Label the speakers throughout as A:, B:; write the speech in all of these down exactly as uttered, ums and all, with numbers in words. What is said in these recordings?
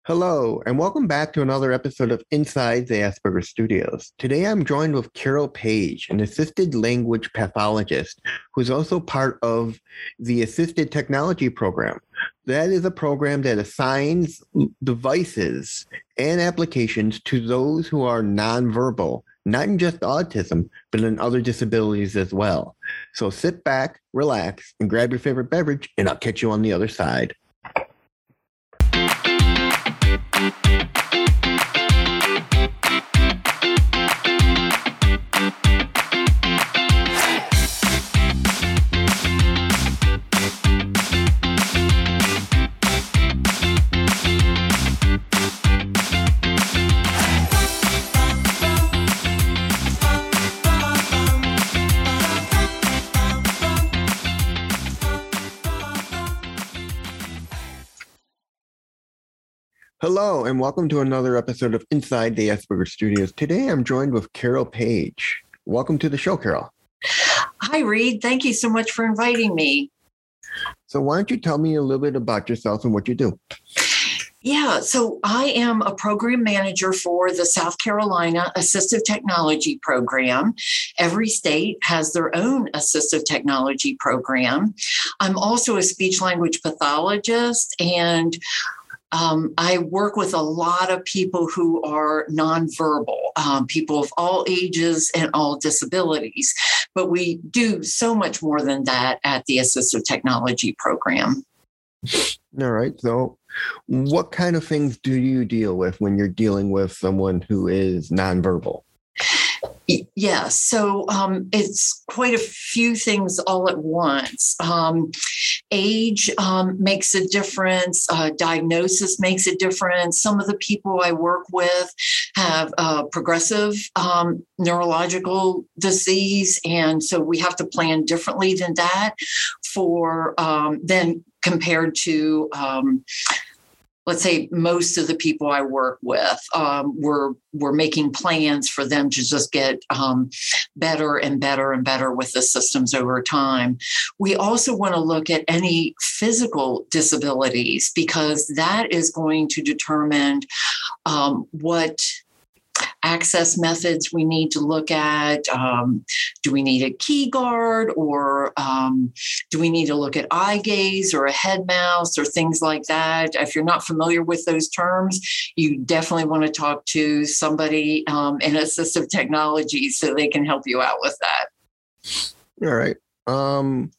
A: Hello, and welcome back to another episode of Inside the Asperger Studios. Today I'm joined with Carol Page, an assisted language pathologist who's also part of the Assisted Technology Program. That is a program that assigns devices and applications to those who are nonverbal, not in just autism, but in other disabilities as well. So sit back, relax, and grab your favorite beverage, and I'll catch you on the other side. Hello, and welcome to another episode of Inside the Asperger Studios. Today, I'm joined with Carol Page. Welcome to the show, Carol.
B: Hi, Reed. Thank you so much for inviting me.
A: So why don't you tell me a little bit about yourself and what you do?
B: Yeah, so I am a program manager for the South Carolina Assistive Technology Program. Every state has their own assistive technology program. I'm also a speech language pathologist, and Um, I work with a lot of people who are nonverbal, um, people of all ages and all disabilities. But we do so much more than that at the Assistive Technology Program.
A: All right. So what kind of things do you deal with when you're dealing with someone who is nonverbal?
B: Yes. So um, it's quite a few things all at once. Um, age um, makes a difference. Uh, diagnosis makes a difference. Some of the people I work with have uh, progressive um, neurological disease. And so we have to plan differently than that for um, than compared to um, let's say most of the people I work with, um, we're, we're making plans for them to just get um, better and better and better with the systems over time. We also want to look at any physical disabilities because that is going to determine um, what access methods we need to look at. Um, do we need a key guard, or um, do we need to look at eye gaze or a head mouse or things like that? If you're not familiar with those terms, you definitely want to talk to somebody um, in assistive technology so they can help you out with that.
A: All right. Um,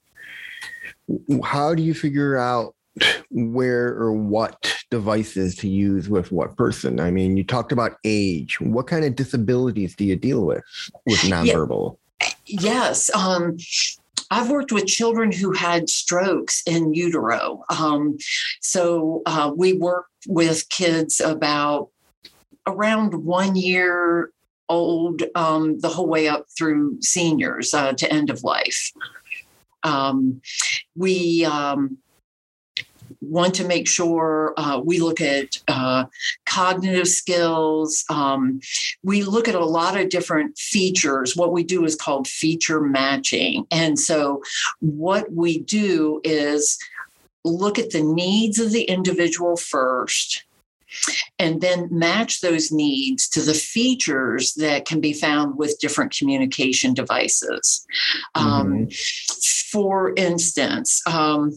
A: how do you figure out where or what devices to use with what person? I mean, you talked about age. What kind of disabilities do you deal with with nonverbal?
B: Yeah. Yes. Um, I've worked with children who had strokes in utero. Um, so uh, we work with kids about around one year old, um, the whole way up through seniors uh, to end of life. Um, we um, want to make sure uh, we look at uh, cognitive skills. Um, we look at a lot of different features. What we do is called feature matching. And so what we do is look at the needs of the individual first, and then match those needs to the features that can be found with different communication devices. Mm-hmm. Um, for instance, um,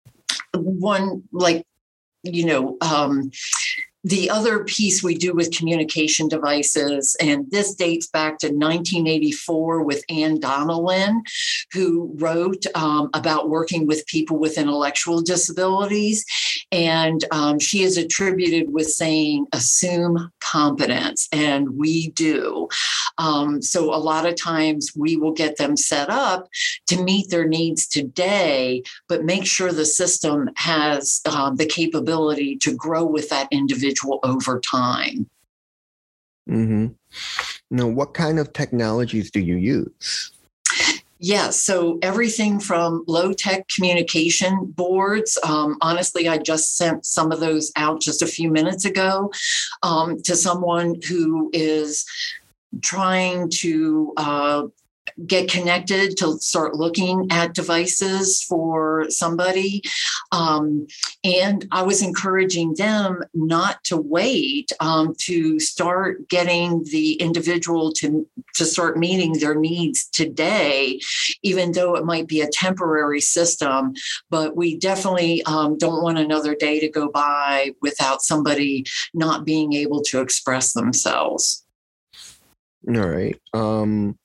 B: one, like, you know, um, the other piece we do with communication devices, and this dates back to nineteen eighty-four with Anne Donnellan, who wrote um, about working with people with intellectual disabilities. And um, she is attributed with saying, assume competence, and we do. Um, so a lot of times we will get them set up to meet their needs today, but make sure the system has um, the capability to grow with that individual over time.
A: Mm-hmm. Now, what kind of technologies do you use?
B: Yes. So everything from low-tech communication boards. Um, honestly, I just sent some of those out just a few minutes ago um, to someone who is trying to uh, get connected to start looking at devices for somebody. Um, and I was encouraging them not to wait um, to start getting the individual to, to start meeting their needs today, even though it might be a temporary system. But we definitely um, don't want another day to go by without somebody not being able to express themselves.
A: All right. Um,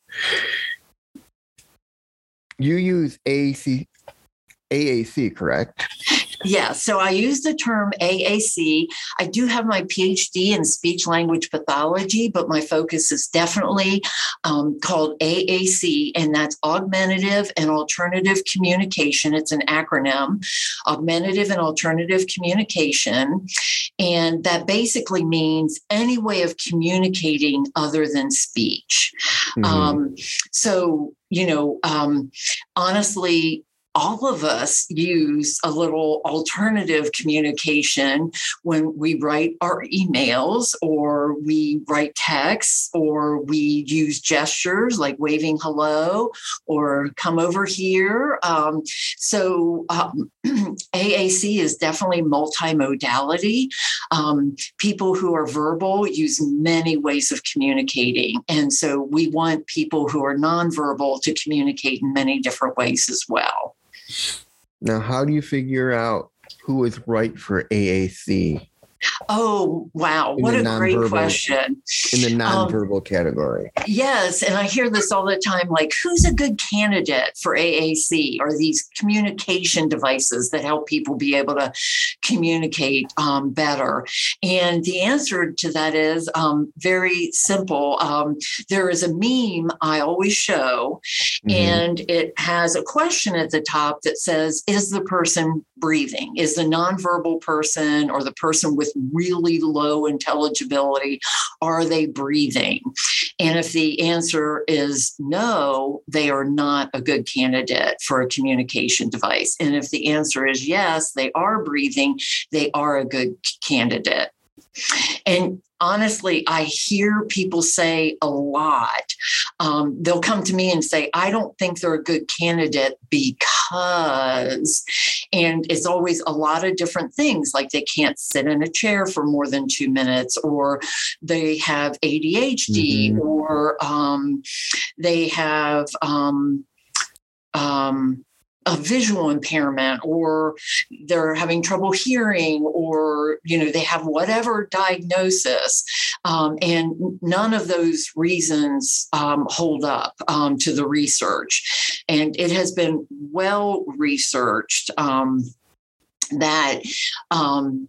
A: you use A A C, A A C, correct?
B: Yeah, so I use the term A A C. I do have my P H D in speech language pathology, but my focus is definitely um, called A A C, and that's augmentative and alternative communication. It's an acronym, augmentative and alternative communication. And that basically means any way of communicating other than speech. Mm-hmm. Um, so, you know, um, honestly, all of us use a little alternative communication when we write our emails, or we write texts, or we use gestures like waving hello or come over here. Um, so um, A A C is definitely multimodality. Um, people who are verbal use many ways of communicating. And so we want people who are nonverbal to communicate in many different ways as well.
A: Now, how do you figure out who is right for A A C?
B: Oh, wow. What a great question.
A: In the nonverbal um, category.
B: Yes. And I hear this all the time, like, who's a good candidate for A A C, or these communication devices that help people be able to communicate um, better? And the answer to that is um, very simple. Um, there is a meme I always show, mm-hmm. and it has a question at the top that says, is the person breathing? Is the nonverbal person or the person with really low intelligibility, are they breathing? And if the answer is no, they are not a good candidate for a communication device. And if the answer is yes, they are breathing, they are a good candidate. And honestly, I hear people say a lot. Um, they'll come to me and say, I don't think they're a good candidate because, and it's always a lot of different things, like they can't sit in a chair for more than two minutes, or they have A D H D, mm-hmm. or um, they have um, um, a visual impairment, or they're having trouble hearing, or, you know, they have whatever diagnosis. Um, and none of those reasons um, hold up um, to the research. And it has been well researched um, that um,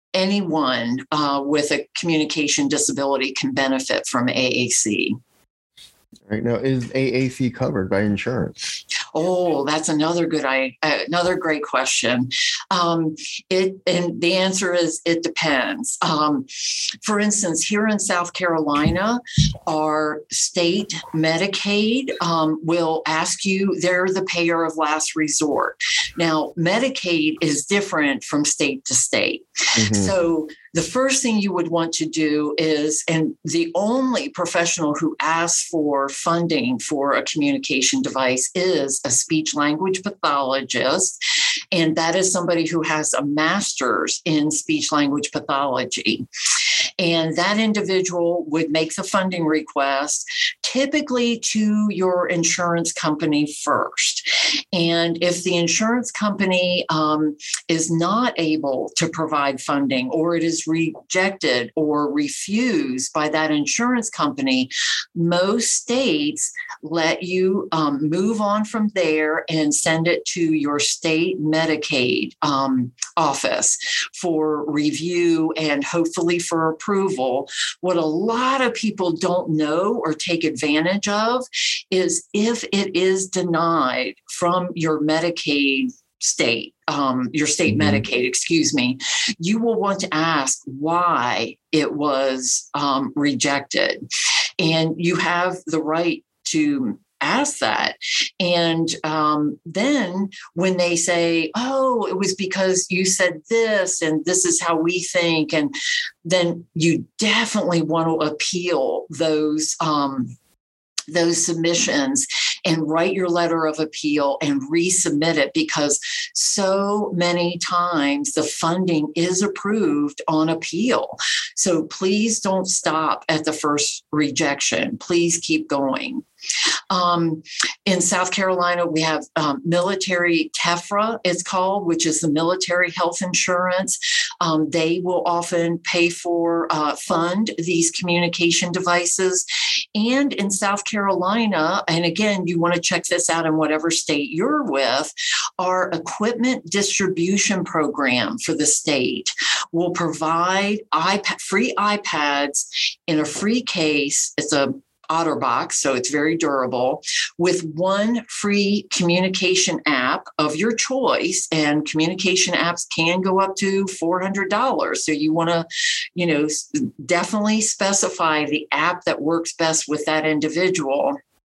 B: anyone uh, with a communication disability can benefit from A A C.
A: Right now, is A A C covered by insurance?
B: Oh, that's another good, I uh, another great question. Um, it and the answer is it depends. Um, for instance, here in South Carolina, our state Medicaid um, will ask you; they're the payer of last resort. Now, Medicaid is different from state to state, mm-hmm. so the first thing you would want to do is, and the only professional who asks for funding for a communication device is a speech language pathologist. And that is somebody who has a master's in speech language pathology. And that individual would make the funding request, typically to your insurance company first. And if the insurance company um, is not able to provide funding, or it is rejected or refused by that insurance company, most states let you um, move on from there and send it to your state Medicaid um, office for review and hopefully for approval. What a lot of people don't know or take advantage of is if it is denied from your Medicaid state, um, your state mm-hmm. Medicaid, excuse me, you will want to ask why it was um, rejected. And you have the right to ask that. And um, then when they say, oh, it was because you said this, and this is how we think, and then you definitely want to appeal those um, those submissions and write your letter of appeal and resubmit it, because so many times the funding is approved on appeal. So please don't stop at the first rejection. Please keep going. Um, in South Carolina, we have um, military TEFRA, it's called, which is the military health insurance. Um, they will often pay for, uh, fund these communication devices. And in South Carolina, and again, you want to check this out in whatever state you're with, our equipment distribution program for the state will provide iPad, free iPads in a free case. It's a OtterBox, so it's very durable, with one free communication app of your choice. And communication apps can go up to four hundred dollars. So you want to, you know, definitely specify the app that works best with that individual.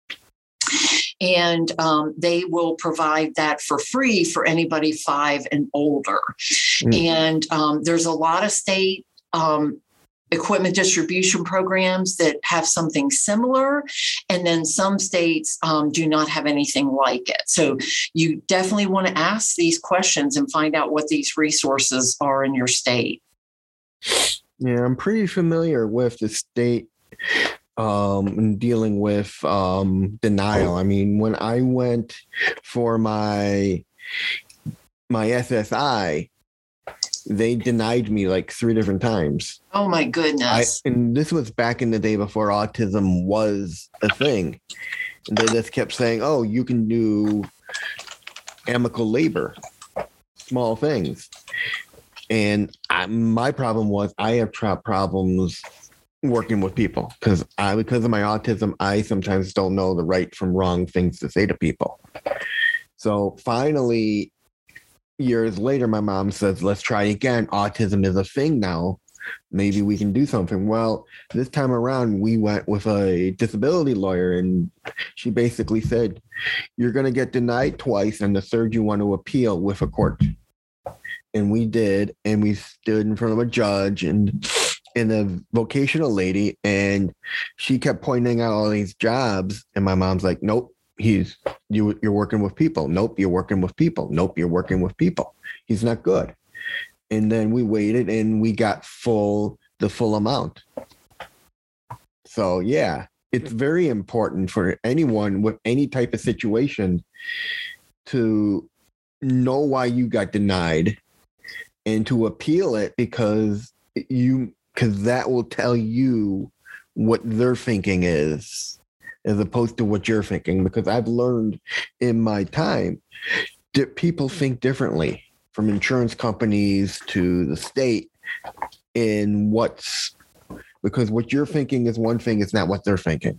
B: And um, they will provide that for free for anybody five and older. Mm-hmm. And um, there's a lot of state um, equipment distribution programs that have something similar, and then some states um, do not have anything like it. So you definitely want to ask these questions and find out what these resources are in your state.
A: Yeah, I'm pretty familiar with the state um, dealing with um, denial. I mean, when I went for my my S S I, they denied me like three different times.
B: Oh my goodness.
A: I, and this was back in the day before autism was a thing. And they just kept saying, oh, you can do amicable labor, small things. And I, my problem was I have problems working with people because I, because of my autism, I sometimes don't know the right from wrong things to say to people. So finally, years later, my mom says, let's try again. Autism is a thing now. Maybe we can do something. Well, this time around, we went with a disability lawyer, and she basically said, you're going to get denied twice, and the third you want to appeal with a court. And we did, and we stood in front of a judge and, and a vocational lady, and she kept pointing out all these jobs, and my mom's like, nope. He's you you're working with people. Nope, you're working with people. Nope, you're working with people. He's not good. And then we waited and we got full the full amount. So yeah, it's very important for anyone with any type of situation to know why you got denied and to appeal it, because you because that will tell you what their thinking is, as opposed to what you're thinking, because I've learned in my time that people think differently, from insurance companies to the state, in what's, because what you're thinking is one thing, it's not what they're thinking.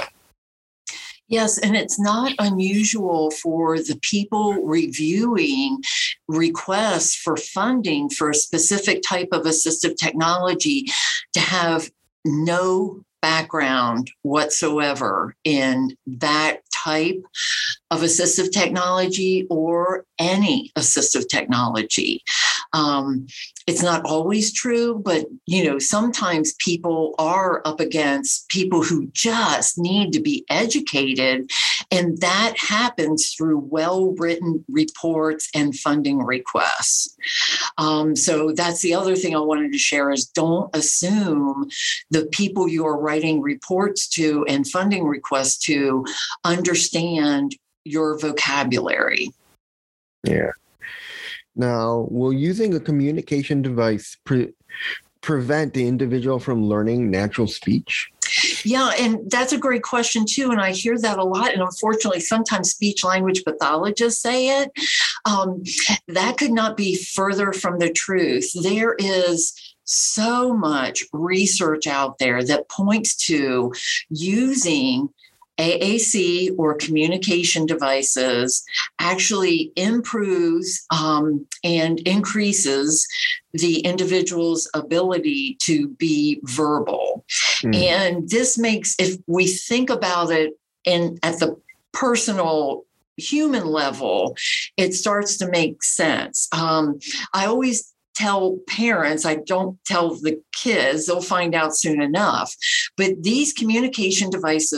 B: Yes, and it's not unusual for the people reviewing requests for funding for a specific type of assistive technology to have no background whatsoever in that type of assistive technology or any assistive technology. Um, it's not always true, but you know, sometimes people are up against people who just need to be educated, and that happens through well-written reports and funding requests. Um, so that's the other thing I wanted to share is don't assume the people you are writing reports to and funding requests to understand your vocabulary.
A: Yeah. Now, will using a communication device pre- prevent the individual from learning natural speech?
B: Yeah, and that's a great question, too. And I hear that a lot. And unfortunately, sometimes speech language pathologists say it. Um, that could not be further from the truth. There is so much research out there that points to using A A C or communication devices actually improves um, and increases the individual's ability to be verbal. Mm. And this makes, if we think about it in at the personal human level, it starts to make sense. Um, I always tell parents, I don't tell the kids, they'll find out soon enough, but these communication devices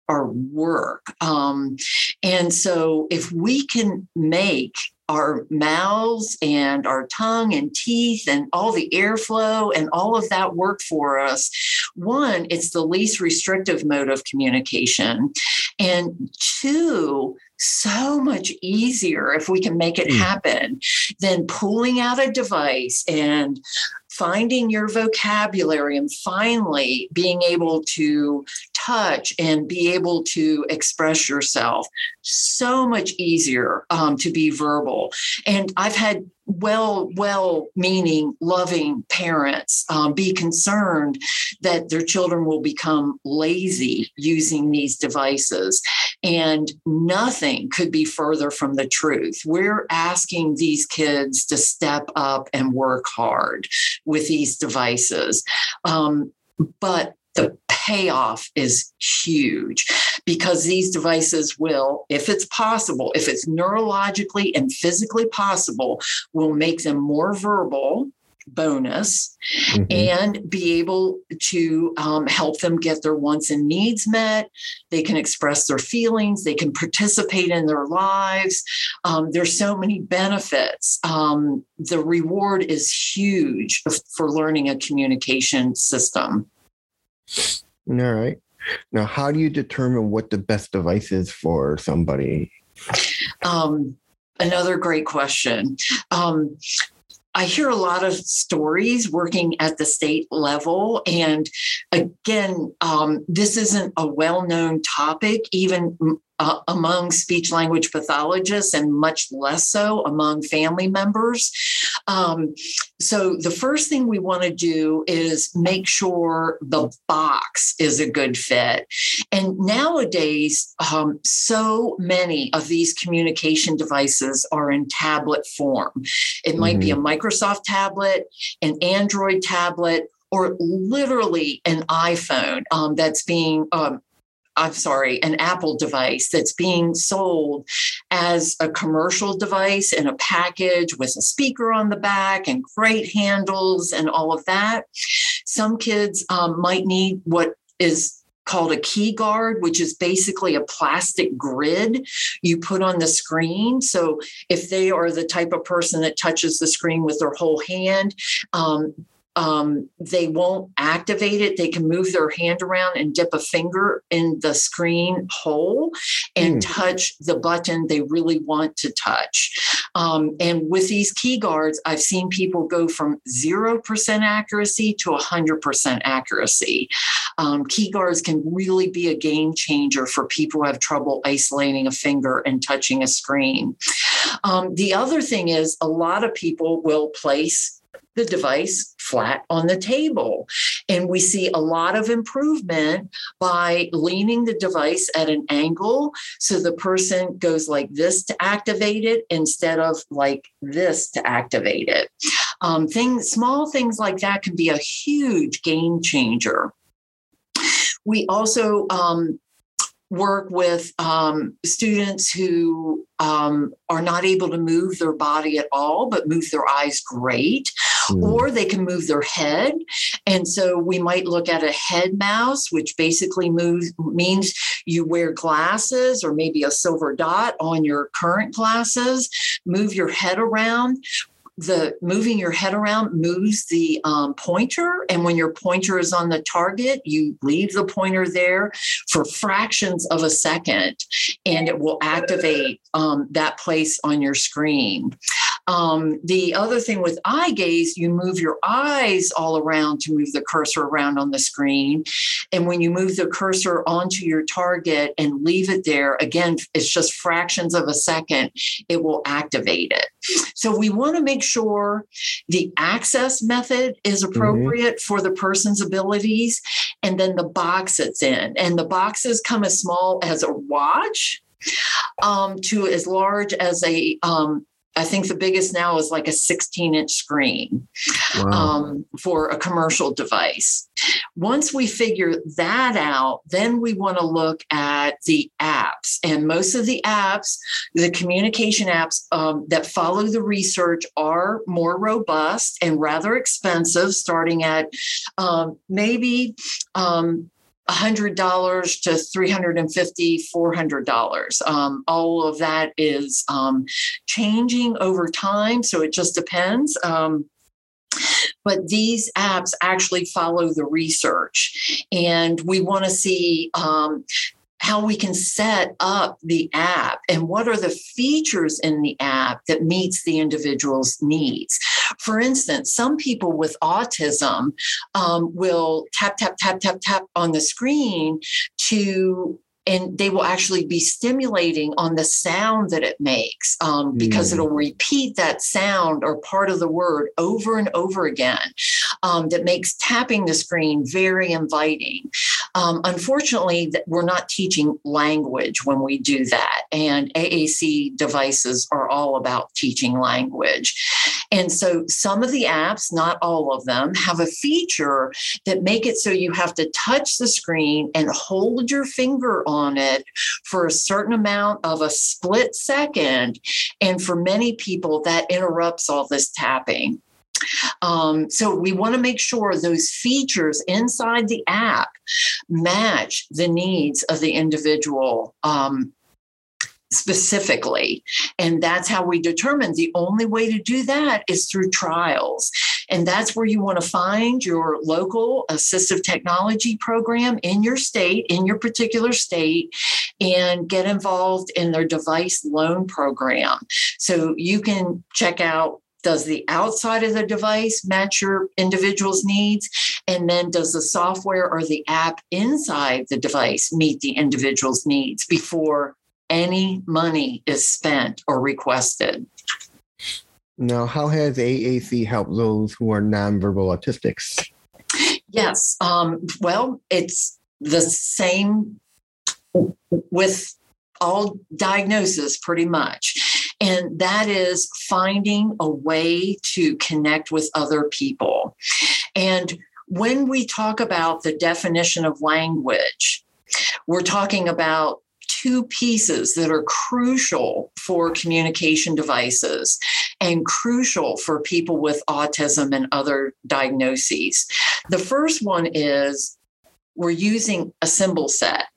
B: our work. Um, and so if we can make our mouths and our tongue and teeth and all the airflow and all of that work for us, one, it's the least restrictive mode of communication. And two, so much easier if we can make it happen than pulling out a device and finding your vocabulary and finally being able to touch and be able to express yourself. So much easier um, to be verbal. And I've had well, well-meaning, loving parents um, be concerned that their children will become lazy using these devices. And nothing could be further from the truth. We're asking these kids to step up and work hard with these devices. Um, but the payoff is huge because these devices will, if it's possible, if it's neurologically and physically possible, will make them more verbal, bonus, mm-hmm. and be able to um, help them get their wants and needs met. They can express their feelings. They can participate in their lives. Um, there's so many benefits. Um, the reward is huge for learning a communication system.
A: All right. Now, how do you determine what the best device is for somebody?
B: Um, another great question. Um, I hear a lot of stories working at the state level. And again, um, this isn't a well-known topic, even uh, among speech language pathologists, and much less so among family members. Um, so the first thing we want to do is make sure the box is a good fit. And nowadays, um, so many of these communication devices are in tablet form. It might mm-hmm. be a Microsoft tablet, an Android tablet, or literally an iPhone um, that's being um, I'm sorry, an Apple device that's being sold as a commercial device in a package with a speaker on the back and great handles and all of that. Some kids um, might need what is called a key guard, which is basically a plastic grid you put on the screen. So if they are the type of person that touches the screen with their whole hand, um, Um, they won't activate it. They can move their hand around and dip a finger in the screen hole and mm. touch the button they really want to touch. Um, and with these key guards, I've seen people go from zero percent accuracy to one hundred percent accuracy. Um, key guards can really be a game changer for people who have trouble isolating a finger and touching a screen. Um, the other thing is a lot of people will place the device flat on the table. And we see a lot of improvement by leaning the device at an angle. So the person goes like this to activate it instead of like this to activate it. Um, things, small things like that can be a huge game changer. We also um, work with um, students who um, are not able to move their body at all, but move their eyes great. Mm. Or they can move their head. And so we might look at a head mouse, which basically moves, means you wear glasses or maybe a silver dot on your current glasses, move your head around. The moving your head around moves the um, pointer. And when your pointer is on the target, you leave the pointer there for fractions of a second, and it will activate um, that place on your screen. Um, the other thing with eye gaze, you move your eyes all around to move the cursor around on the screen. And when you move the cursor onto your target and leave it there, again, it's just fractions of a second, it will activate it. So we want to make sure the access method is appropriate mm-hmm. for the person's abilities, and then the box it's in. And the boxes come as small as a watch um, to as large as a um, I think the biggest now is like a sixteen inch screen wow. um, for a commercial device. Once we figure that out, then we want to look at the apps. And most of the apps, the communication apps um, that follow the research are more robust and rather expensive, starting at um, maybe um, one hundred dollars to three hundred fifty dollars, four hundred dollars. Um, all of that is um, changing over time, so it just depends. Um, But these apps actually follow the research, and we want to see um, how we can set up the app and what are the features in the app that meets the individual's needs. For instance, some people with autism um, will tap, tap, tap, tap, tap on the screen to and they will actually be stimulating on the sound that it makes um, because mm. it'll repeat that sound or part of the word over and over again. Um, that makes tapping the screen very inviting. Um, unfortunately, we're not teaching language when we do that. And A A C devices are all about teaching language. And so some of the apps, not all of them, have a feature that make it so you have to touch the screen and hold your finger on it for a certain amount of a split second. And for many people, that interrupts all this tapping. Um, so we want to make sure those features inside the app match the needs of the individual um, specifically. And that's how we determine. The only way to do that is through trials. And that's where you want to find your local assistive technology program in your state, in your particular state, and get involved in their device loan program. So you can check out, does the outside of the device match your individual's needs? And then does the software or the app inside the device meet the individual's needs before any money is spent or requested?
A: Now, how has A A C helped those who are nonverbal autistics?
B: Yes. Um, well, it's the same with all diagnoses pretty much. And that is finding a way to connect with other people. And when we talk about the definition of language, we're talking about two pieces that are crucial for communication devices and crucial for people with autism and other diagnoses. The first one is we're using a symbol set.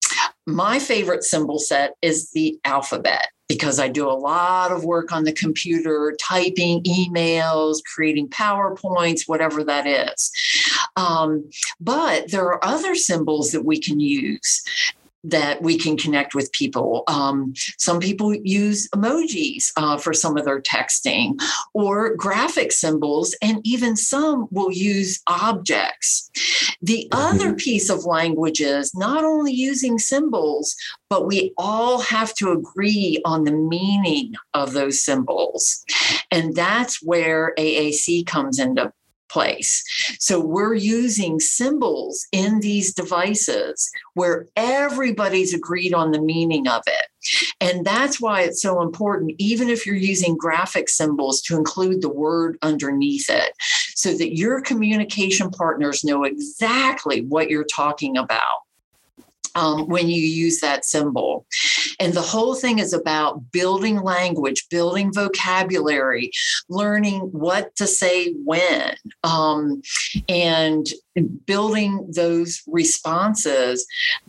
B: My favorite symbol set is the alphabet, because I do a lot of work on the computer, typing emails, creating PowerPoints, whatever that is. Um, but there are other symbols that we can use that we can connect with people. Um, some people use emojis uh, for some of their texting, or graphic symbols, and even some will use objects. The other piece of language is not only using symbols, but we all have to agree on the meaning of those symbols. And that's where A A C comes into place. So we're using symbols in these devices where everybody's agreed on the meaning of it. And that's why it's so important, even if you're using graphic symbols, to include the word underneath it so that your communication partners know exactly what you're talking about um, when you use that symbol. And the whole thing is about building language, building vocabulary, learning what to say when, um, and building those responses.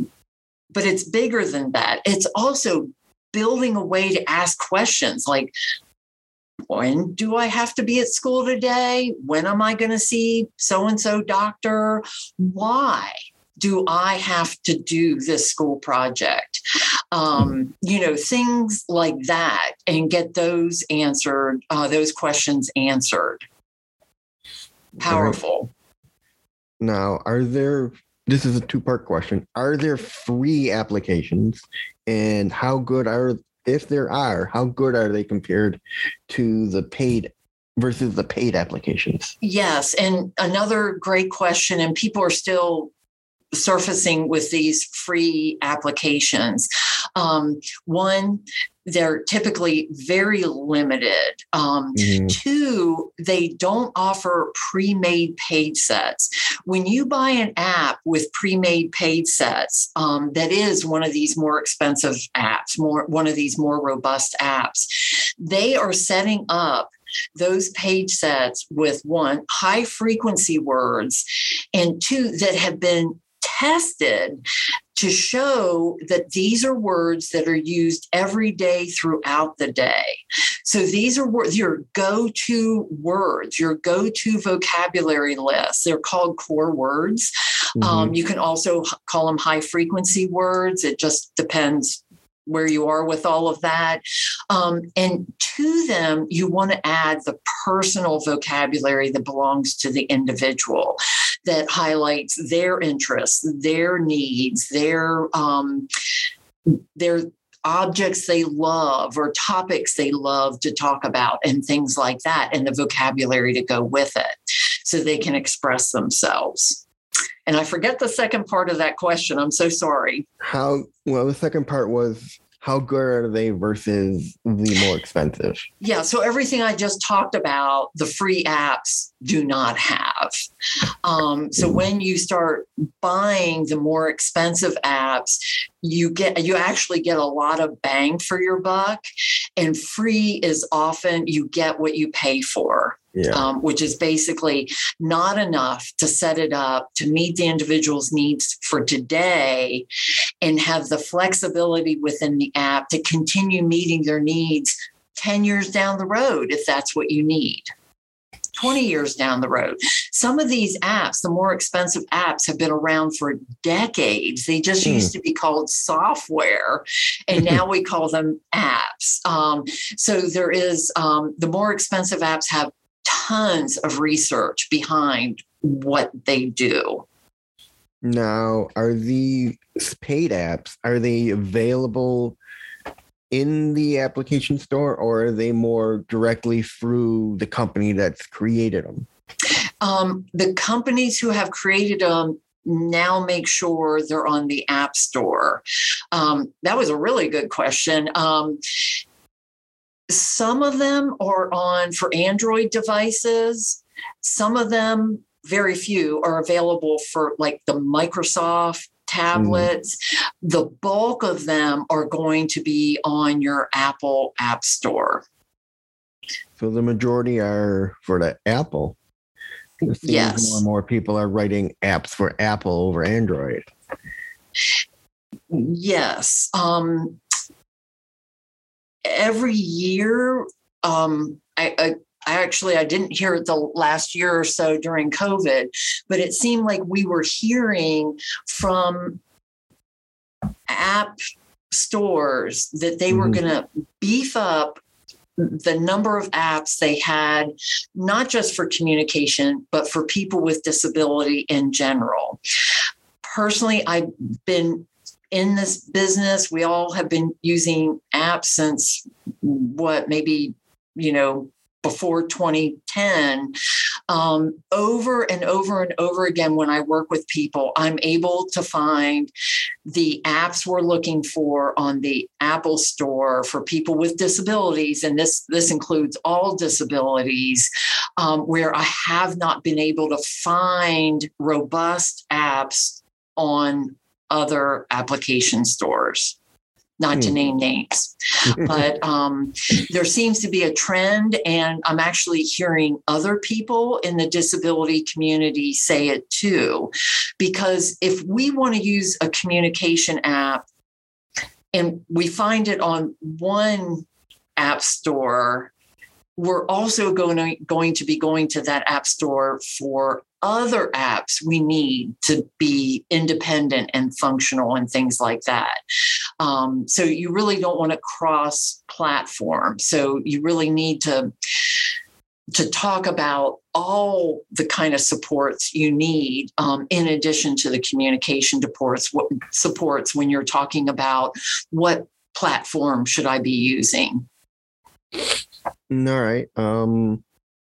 B: But it's bigger than that. It's also building a way to ask questions like, when do I have to be at school today? When am I going to see so-and-so doctor? Why do I have to do this school project? Um, you know, things like that, and get those answered, uh, those questions answered. Powerful.
A: Now, are there, this is a two-part question, are there free applications, and how good are, if there are, how good are they compared to the paid versus the paid applications? Yes.
B: And another great question, and people are still surfacing with these free applications. Um, one, they're typically very limited. Um, mm-hmm. Two, they don't offer pre-made paid sets. When you buy an app with pre-made paid sets, um, that is one of these more expensive apps, more one of these more robust apps, they are setting up those page sets with, one, high frequency words, and two, that have been tested to show that these are words that are used every day throughout the day. So these are words, your go-to words, your go-to vocabulary lists. They're called core words. Mm-hmm. Um, you can also call them high-frequency words. It just depends where you are with all of that. Um, and to them, you want to add the personal vocabulary that belongs to the individual, that highlights their interests, their needs, their um, their objects they love or topics they love to talk about and things like that, and the vocabulary to go with it so they can express themselves. And I forget the second part of that question. I'm so sorry.
A: How, well, the second part was, how good are they versus the more expensive?
B: Yeah, so everything I just talked about, the free apps do not have. Um, so when you start buying the more expensive apps, you get you actually get a lot of bang for your buck, and free is often you get what you pay for. Yeah. Um, which is basically not enough to set it up to meet the individual's needs for today and have the flexibility within the app to continue meeting their needs ten years down the road, if that's what you need, twenty years down the road. Some of these apps, the more expensive apps, have been around for decades. They just mm. used to be called software, and now we call them apps. Um, so there is, um, the more expensive apps have tons of research behind what they do.
A: Now, are these paid apps, are they available in the application store, or are they more directly through the company that's created them?
B: Um, the companies who have created them now make sure they're on the App Store. Um, that was a really good question. Um, Some of them are on for Android devices. Some of them, very few, are available for like the Microsoft tablets. Mm. The bulk of them are going to be on your Apple App Store.
A: So the majority are for the Apple. It seems yes. More and more people are writing apps for Apple over Android.
B: Yes. Um, Every year, um, I, I, I actually, I didn't hear it the last year or so during COVID, but it seemed like we were hearing from app stores that they mm-hmm. were going to beef up the number of apps they had, not just for communication, but for people with disability in general. Personally, I've been in this business. We all have been using apps since what, maybe, you know, before twenty ten. Um, over and over and over again, when I work with people, I'm able to find the apps we're looking for on the Apple Store for people with disabilities. And this, this includes all disabilities, um, where I have not been able to find robust apps on other application stores, not mm. to name names. But um, there seems to be a trend, and I'm actually hearing other people in the disability community say it too. Because if we want to use a communication app and we find it on one app store, we're also going to, going to be going to that app store for other apps we need to be independent and functional and things like that. Um, so you really don't want to cross platform. So you really need to, to talk about all the kind of supports you need, um, in addition to the communication supports, what supports when you're talking about what platform should I be using.
A: All right. Um,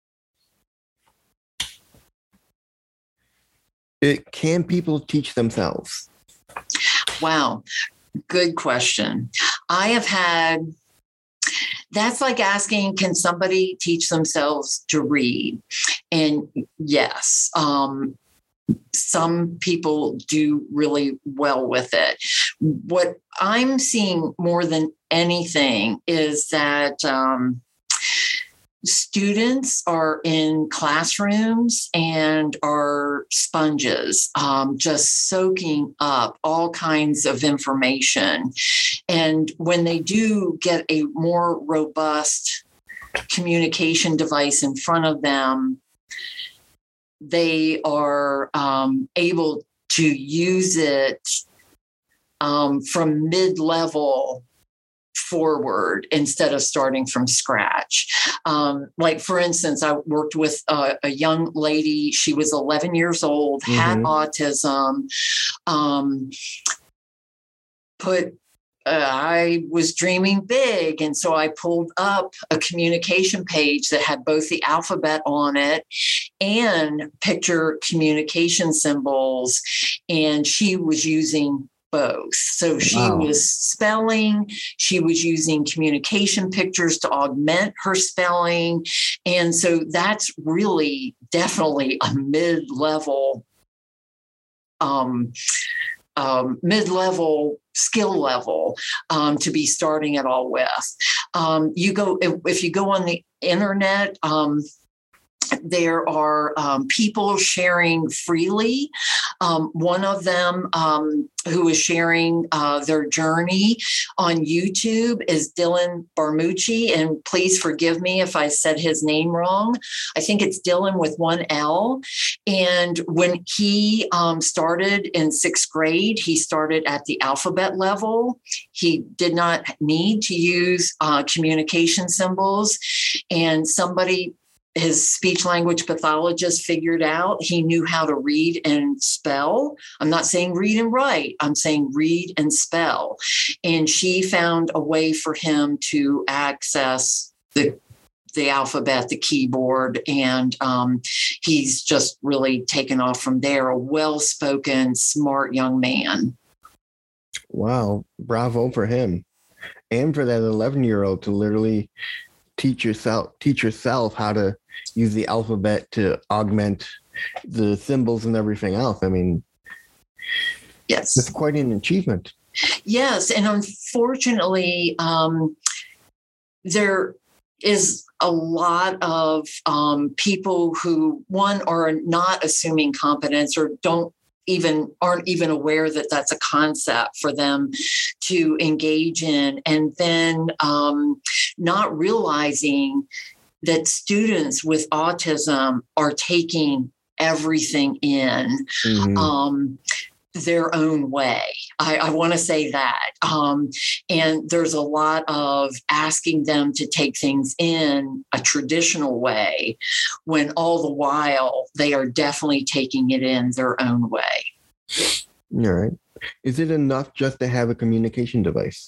A: it, can people teach themselves?
B: Wow. Good question. I have had, that's like asking, can somebody teach themselves to read? And yes, um, some people do really well with it. What I'm seeing more than anything is that, um, students are in classrooms and are sponges, um, just soaking up all kinds of information. And when they do get a more robust communication device in front of them, they are um, able to use it um, from mid-level forward instead of starting from scratch. Um, like, for instance, I worked with a, a young lady. She was eleven years old, mm-hmm. had autism, um, put Uh, I was dreaming big. And so I pulled up a communication page that had both the alphabet on it and picture communication symbols. And she was using both. So she wow. was spelling, she was using communication pictures to augment her spelling. And so that's really definitely a mid-level um Um, mid-level skill level um, to be starting it all with. Um, you go if, if you go on the internet, um, there are um, people sharing freely. Um, one of them um, who is sharing uh, their journey on YouTube is Dylan Barmucci. And please forgive me if I said his name wrong. I think it's Dylan with one L. And when he um, started in sixth grade, he started at the alphabet level. He did not need to use uh, communication symbols. And somebody his speech language pathologist figured out he knew how to read and spell. I'm not saying read and write. I'm saying read and spell. And she found a way for him to access the the alphabet, the keyboard, and um, he's just really taken off from there. A well-spoken, smart young man.
A: Wow. Bravo for him. And for that eleven-year-old to literally teach yourself, teach yourself how to use the alphabet to augment the symbols and everything else. I mean,
B: yes,
A: it's quite an achievement.
B: Yes. And unfortunately, um, there is a lot of um, people who, one, are not assuming competence or don't even aren't even aware that that's a concept for them to engage in, and then um, not realizing that students with autism are taking everything in mm-hmm. um, their own way. I, I want to say that. Um, and there's a lot of asking them to take things in a traditional way when all the while they are definitely taking it in their own way.
A: All right. Is it enough just to have a communication device?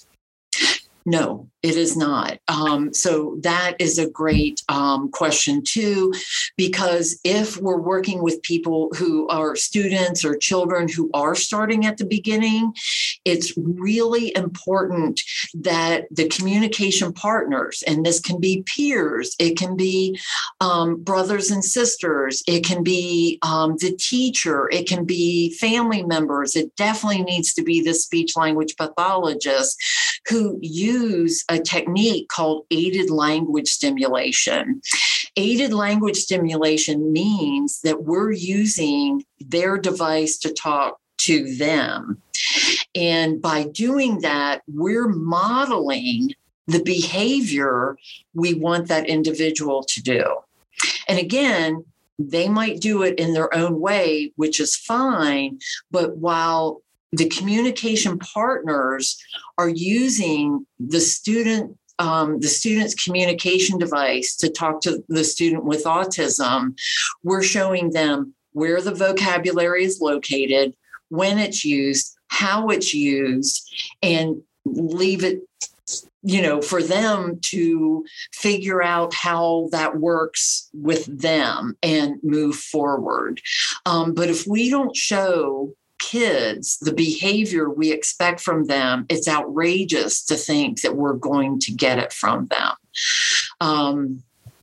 B: No, it is not. Um, so that is a great um, question too, because if we're working with people who are students or children who are starting at the beginning, it's really important that the communication partners, and this can be peers, it can be um, brothers and sisters, it can be um, the teacher, it can be family members. It definitely needs to be the speech language pathologist who use use a technique called aided language stimulation. Aided language stimulation means that we're using their device to talk to them. And by doing that, we're modeling the behavior we want that individual to do. And again, they might do it in their own way, which is fine, but while the communication partners are using the student, um, the student's communication device to talk to the student with autism, we're showing them where the vocabulary is located, when it's used, how it's used, and leave it, you know, for them to figure out how that works with them and move forward. Um, but if we don't show kids the behavior we expect from them, it's outrageous to think that we're going to get it from them. Um,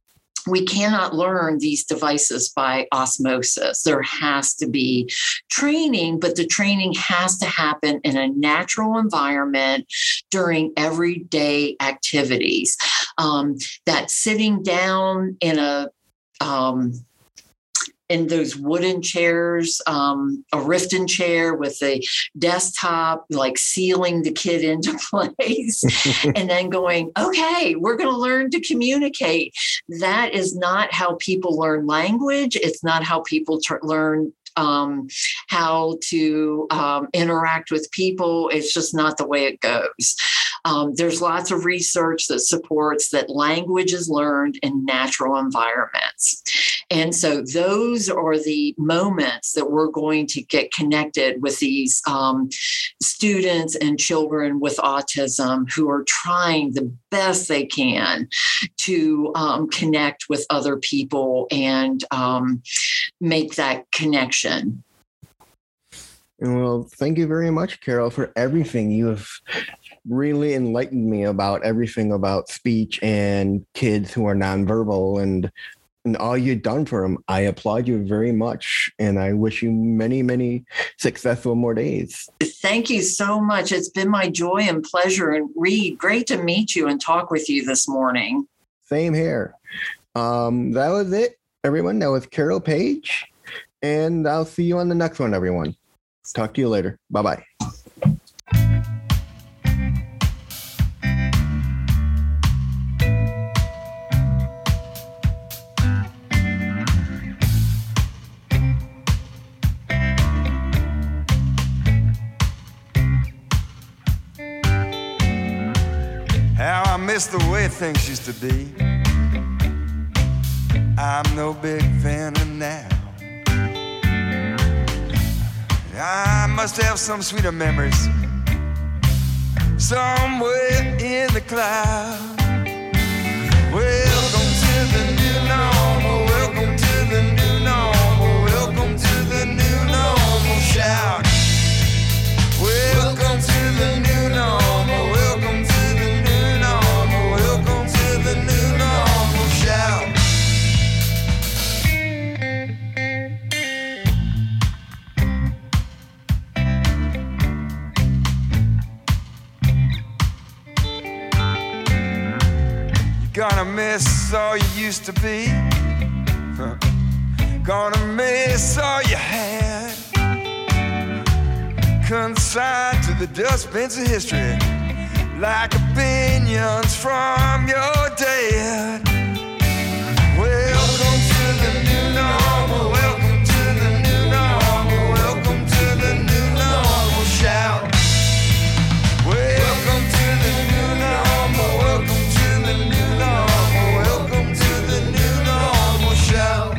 B: we cannot learn these devices by osmosis. There has to be training, but the training has to happen in a natural environment during everyday activities. Um, that sitting down in a um, in those wooden chairs, um, a Riften chair with a desktop, like sealing the kid into place and then going, okay, we're going to learn to communicate. That is not how people learn language. It's not how people t- learn Um, how to um, interact with people. It's just not the way it goes. Um, there's lots of research that supports that language is learned in natural environments. And so those are the moments that we're going to get connected with these um, students and children with autism who are trying the best they can to um, connect with other people and um, make that connection.
A: Well, thank you very much, Carol, for everything. You have really enlightened me about everything about speech and kids who are nonverbal and, and all you've done for them. I applaud you very much, and I wish you many, many successful more days.
B: Thank you so much. It's been my joy and pleasure. And Reed, great to meet you and talk with you this morning.
A: Same here. Um, that was it, everyone. That was Carol Page, and I'll see you on the next one, everyone. Talk to you later. Bye-bye.
C: How I miss the way things used to be. I'm no big fan of now. I must have some sweeter memories somewhere in the cloud. Welcome to the new normal. Welcome to the new normal. Welcome to the new normal. Shout. Welcome to the new normal. Welcome to the new normal. Welcome to the new normal. Shout. Gonna miss all you used to be. Huh. Gonna miss all you had. Consigned to the dustbins of history, like opinions from your dad. Welcome to the new normal. Welcome to the new normal. Welcome to the new normal. Shout. Welcome to the new normal. Welcome to the new normal. Welcome to the new normal. Shout.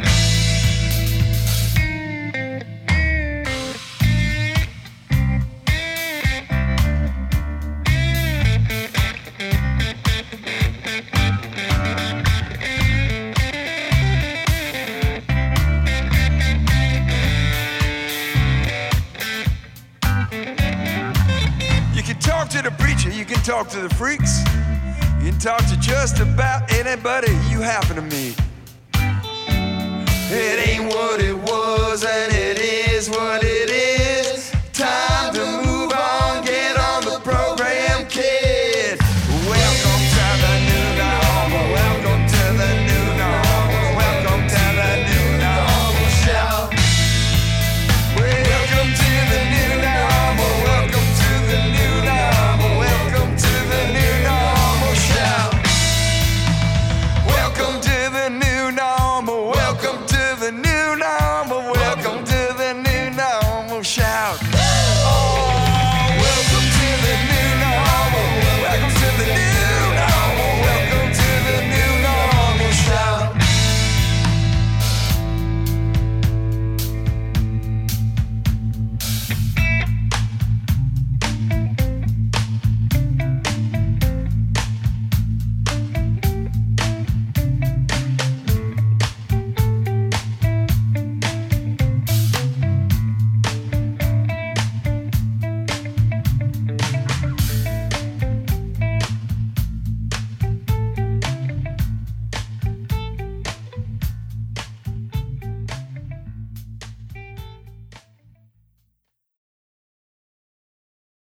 C: You can talk to the preacher, you can talk to the freaks, you can talk to just about anybody you happen to meet. It ain't what it was.